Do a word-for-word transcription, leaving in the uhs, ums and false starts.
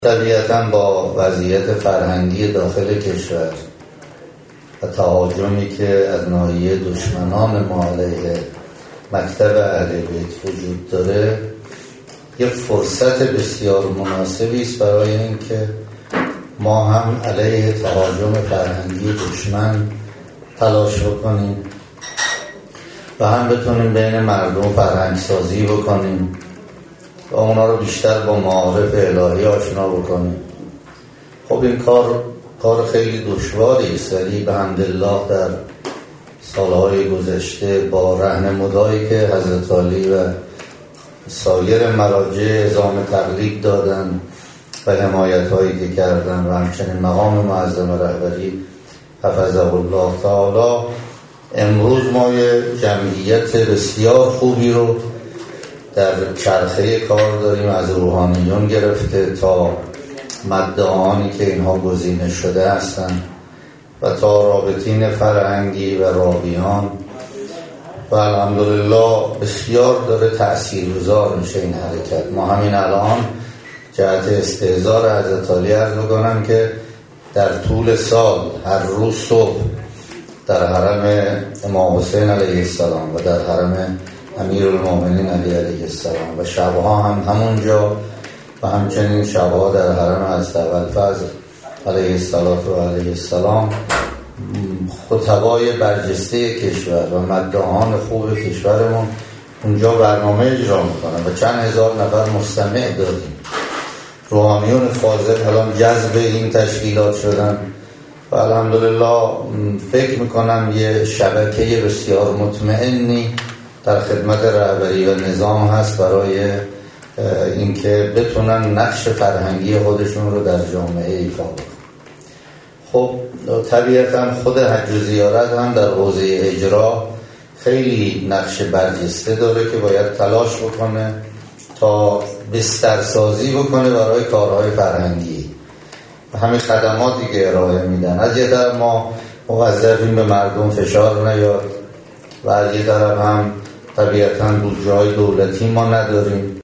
طبیعتاً با وضعیت فرهنگی داخل کشور و تهاجمی که از ناحیه دشمنان ما علیه مکتب اهل بیت وجود داره، یه فرصت بسیار مناسبی است برای اینکه ما هم علیه تهاجم فرهنگی دشمن تلاش بکنیم و هم بتونیم بین مردم فرهنگ سازی بکنیم و اونا رو بیشتر با معارف الهی آشنا بکنیم. خب این کار کار خیلی دشواری است، ولی به حمدالله در سالهای گذشته با راهنمودایی که حضرت علی و سایر مراجع اعزام تقلید دادن و حمایت‌هایی که کردن و همچنین مقام معظم رهبری حفظه الله تعالی، امروز ما یه جمعیت بسیار خوبی رو در چرخه کار داریم، از روحانیون گرفته تا مدعاانی که اینها گزینه شده هستند و تا رابطین فرهنگی و راویان، و الحمدلله بسیار داره تأثیرگذار میشه این حرکت. ما همین الان جهت استحضار حضرت علی عرض بکنم که در طول سال هر روز صبح در حرم امام حسین علیه السلام و در حرم امیرالمومنین علی علیه السلام و شبها هم همونجا و همچنین شبها در حرم حضرت ابوالفضل علیه السلام و علیه السلام خطبای برجسته کشور و مدعاان خوب کشورمون اونجا برنامه اجرا میکنن و چند هزار نفر مستمع داریم. روحانیون فاضل الان جذب این تشکیلات شدن و الحمدلله فکر میکنم یه شبکه بسیار مطمئنی در خدمت رهبری و نظام هست برای اینکه بتونن نقش فرهنگی خودشون رو در جامعه ایفا کنن. خب طبیعتاً خود حج و زیارت هم در حوزه اجرا خیلی نقش برجسته داره که باید تلاش بکنه تا بسترسازی بکنه برای کارهای فرهنگی و همین خدماتی که ارائه میدن. از یه طرف ما موظفیم به مردم فشار نیاد و از یه طرف هم طبیعتاً بودجه‌های دولتی ما نداریم.